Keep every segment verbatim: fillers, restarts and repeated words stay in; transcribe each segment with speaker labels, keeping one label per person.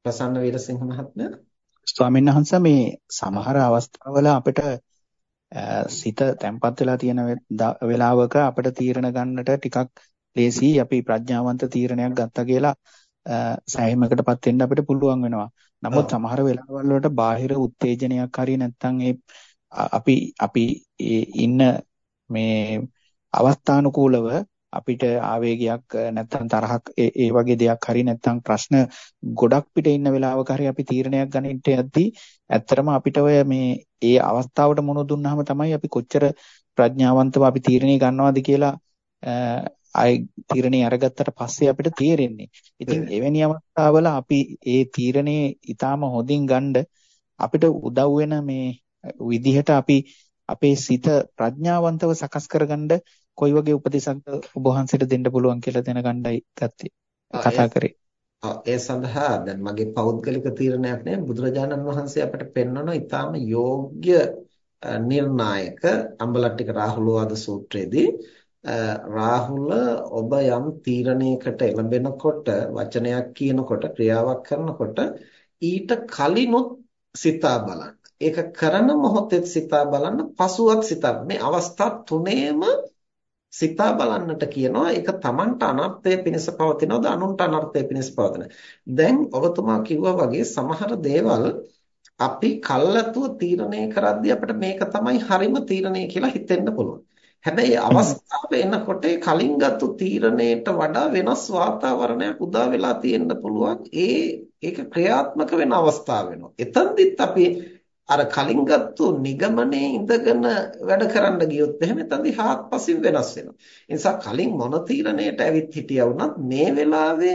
Speaker 1: ප්‍රසන්න වීරසිංහ මහත්මයා.
Speaker 2: ස්වාමීන් වහන්සේ මේ සමහර අවස්ථාවල අපිට අ, සිත තැම්පත් වෙලා තියෙන වෙ- ද- වෙලාවක අපිට තීරණ ගන්නට ටිකක් ලේසි. අපි ප්‍රඥාවන්ත තීරණයක් ගත්තා කියලා අ, සෑහීමකටපත් වෙන්න අපිට පුළුවන් වෙනවා. නමුත්
Speaker 1: ඔව්.
Speaker 2: සමහර වෙලාවල් වලට බාහිර උත්තේජනයක් හරි නැත්නම් ඒ අ- අපි අපි ඒ ඉන්න මේ අවස්ථානුකූලව අපිට ආවේගයක් අ, නැත්නම් තරහක් ඒ ඒ වගේ දෙයක් හරි නැත්නම් ප්‍රශ්න ගොඩක් පිට ඉන්න වෙලාවක හරි අපි තීරණයක් ගන්නට යද්දී ඇත්තටම අපිට ඔය මේ ඒ අවස්ථාවට මුහුණ දුන්නාම තමයි අපි කොච්චර ප්‍රඥාවන්තව අපි තීරණය ගන්නවද කියලා අ, ආයි තීරණේ අරගත්තට පස්සේ අපිට තේරෙන්නේ. ඉතින්
Speaker 1: තේරෙනවා.
Speaker 2: එවැනි අවස්ථාවල අපි ඒ තීරණේ ඊටාම හොඳින් ගන්න අපිට උදව් වෙන මේ විදිහට අපි අපේ සිත ප්‍රඥාවන්තව සකස් කරගන්න කොයි වගේ උපදේශක්ද ඔබ වහන්සේට දෙන්න පුළුවන් කියලා දැනගන්නයි ගත්තේ
Speaker 1: ඔව්, ඒ
Speaker 2: කතා කරේ.
Speaker 1: ඔව්, ඒ සඳහා දැන් මගේ පෞද්ගලික තීරණයක් නේ බුදුරජාණන් වහන්සේ අපට පෙන්වන ඊටාම යෝග්‍ය අ, නිර්ණායක අම්බලට්ටික රාහුලවාද සූත්‍රයේදී අ, රාහුල ඔබ යම් තීරණයකට එළඹෙනකොට වචනයක් කියනකොට ක්‍රියාවක් කරනකොට ඊට කලිනුත් සිතා බලන්න. ඒක කරන මොහොතේ සිතා බලන්න, පසුවත් සිතා මේ අවස්ථා තුනේම සිතා බලන්නට කියනවා. ඒක Tamanට අනර්ථය පිණිස පවතිනවද අනුන්ට අනර්ථය පිණිස පවතිනවද? දැන් ඔබතුමා කිව්වා වගේ සමහර දේවල් අපි කල්ලාතුව තීරණය කරද්දී අපිට මේක තමයි හරිම තීරණය කියලා හිතෙන්න පුළුවන්. හැබැයි
Speaker 2: හ්ම්.
Speaker 1: අවස්ථාව එනකොට ඒ කලින් ගත්තු තීරණයට වඩා වෙනස් වාතාවරණයක් උදා වෙලා තියෙන්න පුළුවන්. ඒ ඒක ක්‍රියාත්මක වෙන අවස්ථාව වෙනවා. එතනදිත් අපි අර කලින් ගත්තු නිගමනයේ ඉඳගෙන වැඩ කරන්න ගියොත් එහෙම එතනදී හාත්පසින් වෙනස් වෙනවා. ඒ නිසා කලින් මොන තීරණයට ඇවිත් හිටියා වුණත් මේ වෙලාවේ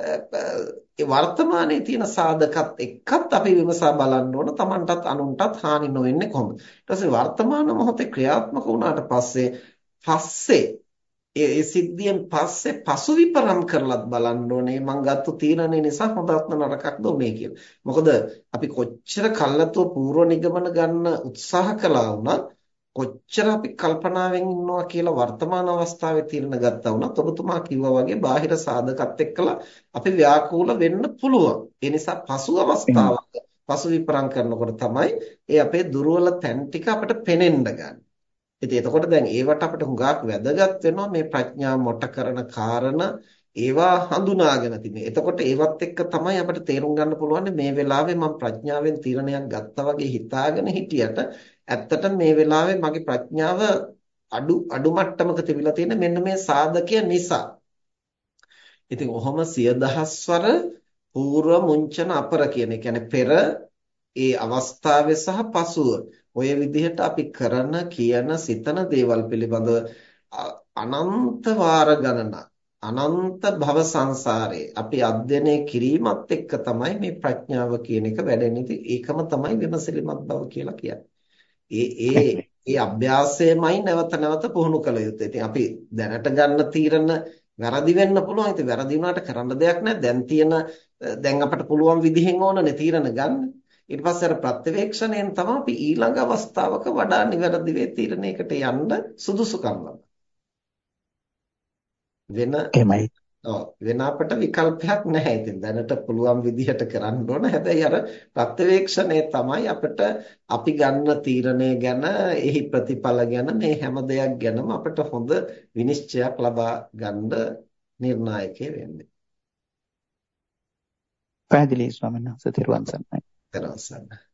Speaker 1: ඒ වර්තමානයේ තියෙන සාධකත් එක්කත් අපි විමසා බලන්න ඕන Tamanටත් අනුන්ටත් හානි නොවෙන්නේ කොහොමද. ඊට පස්සේ වර්තමාන මොහොතේ ක්‍රියාත්මක වුණාට පස්සේ පස්සේ ඒ ඒ සිද්ධියෙන් පස්සේ පසු විපරම් කරලත් බලන්න ඕනේ මං ගත්ත තීරණය නිසා හොඳක්ද නරකක්ද උනේ කියලා. මොකද අපි කොච්චර කල්ලාතෝ පූර්ව නිගමන ගන්න උත්සාහ කළා වුණත් කොච්චර අපි කල්පනාවෙන් ඉන්නවා කියලා වර්තමාන අවස්ථාවේ තීරණ ගත්තා වුණත් ඔබතුමා කිව්වා වගේ බාහිර සාධකත් එක්කලා අපි ව්‍යාකූල වෙන්න පුළුවන්. ඒ නිසා පසු අවස්ථාවක පසු විපරම් කරනකොට තමයි ඒ අපේ දුර්වල තැන් ටික අපිට පේනෙන්න ගන්නේ. ඉතින් එතකොට දැන් ඒවට අපිට හුඟක් වැදගත් වෙනවා මේ ප්‍රඥා මොට කරන කාරණා ඒවා හඳුනාගෙන තිබෙන. එතකොට ඒවත් එක්ක තමයි අපිට තේරුම් ගන්න පුළුවන් මේ වෙලාවේ මම ප්‍රඥාවෙන් තීරණයක් ගත්තා වගේ හිතාගෙන හිටියට ඇත්තට මේ වෙලාවේ මගේ ප්‍රඥාව අඩු අඩු මට්ටමක තිබිලා තියෙන මෙන්න මේ සාධකය නිසා. ඉතින් ඔහොම සිය දහස්වර పూర్ව මුංචන අපර කියන. ඒ කියන්නේ පෙර ඒ අවස්ථාවේ සහ පසුව ඔය විදිහට අපි කරන කියන සිතන දේවල් පිළිබඳව අ- අනන්ත වාර ගණන අනන්ත භව සංසාරේ අපි අධ්‍යයනය කිරීමත් එක්ක තමයි මේ ප්‍රඥාව කියන එක වැඩෙන්නේ. ඉතින් ඒකම තමයි විමසිලිමත් බව කියලා කියන්නේ. ඒ ඒ ඒ අභ්‍යාසයමයි නැවත නැවත පුහුණු කළ යුත්තේ. ඉතින් අපි දැනට ගන්න තීරණ වැරදි වෙන්න පුළුවන්. ඉතින් වැරදි වුණාට කරන්න දෙයක් නැහැ. දැන් තියෙන දැන් අපට පුළුවන් විදිහෙන් ඕනනේ තීරණ ගන්න. ඊට පස්සේ අර ප්‍රත්‍යවේක්ෂණයෙන් තමයි අපි ඊළඟ අවස්ථාවක වඩා නිවැරදි වේ තීරණයකට යන්න සුදුසුකම් ලබන්නේ. වෙන
Speaker 2: එහෙමයි.
Speaker 1: ඔව් වෙන අපට විකල්පයක් නැහැ. ඉතින් දැනට පුළුවන් විදිහට කරන්න ඕන. හැබැයි අර ප්‍රත්‍යවේක්ෂණය තමයි අපිට අපි ගන්න තීරණය ගැන, එහි ප්‍රතිඵල ගැන, මේ හැම දෙයක් ගැනම අපිට හොඳ විනිශ්චයක් ලබා ගන්න නිර්ණායකය වෙන්නේ.
Speaker 2: පැහැදිලි ස්වාමීන් වහන්සේ තිරුවන් සරණයි.
Speaker 1: ඊට